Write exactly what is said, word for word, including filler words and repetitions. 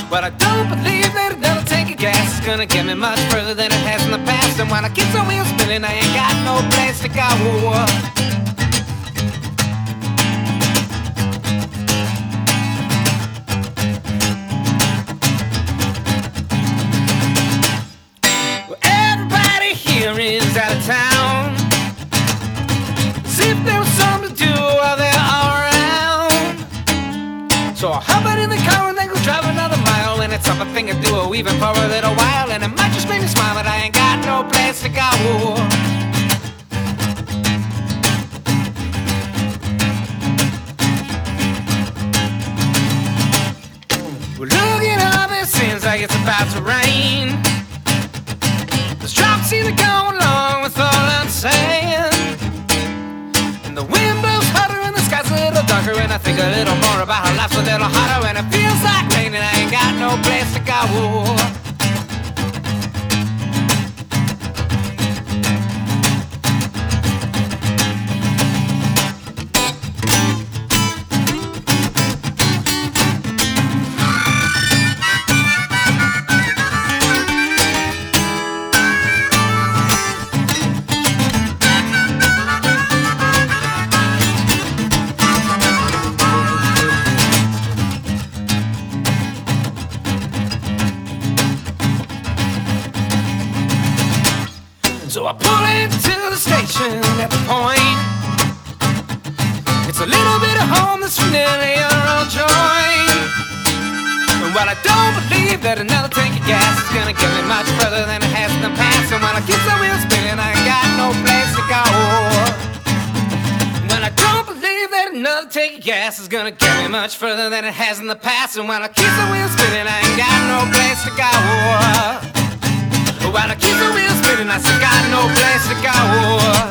But I don't believe that another tank of gas is gonna get me much further than it has in the past. And when I keep the wheels spinning, I ain't got no place to go. Well, everybody here is out of town, as if there was something to do while they're all around. So I hop out in the car and then go drive another mile, and it's something to do even for a little while. And it might just make me smile, but I ain't got no place to go. Well, looking up, it seems like it's about to rain. This drop seems to go along with all I'm saying. And the wind blows harder and the sky's a little darker, and I think a little more about how life's a little hotter. And it feels like rain and I ain't got no place to go. So I pull into the station at the point. It's a little bit of home that's familiar old joint. And while I don't believe that another tank of gas is gonna get me much further than it has in the past, and when I keep the wheels spinning, I ain't got no place to go. When I don't believe that another tank of gas is gonna get me much further than it has in the past, and when I keep the wheels spinning, I ain't got no place to go. While I keep the wheels spinning, I still got no place to go.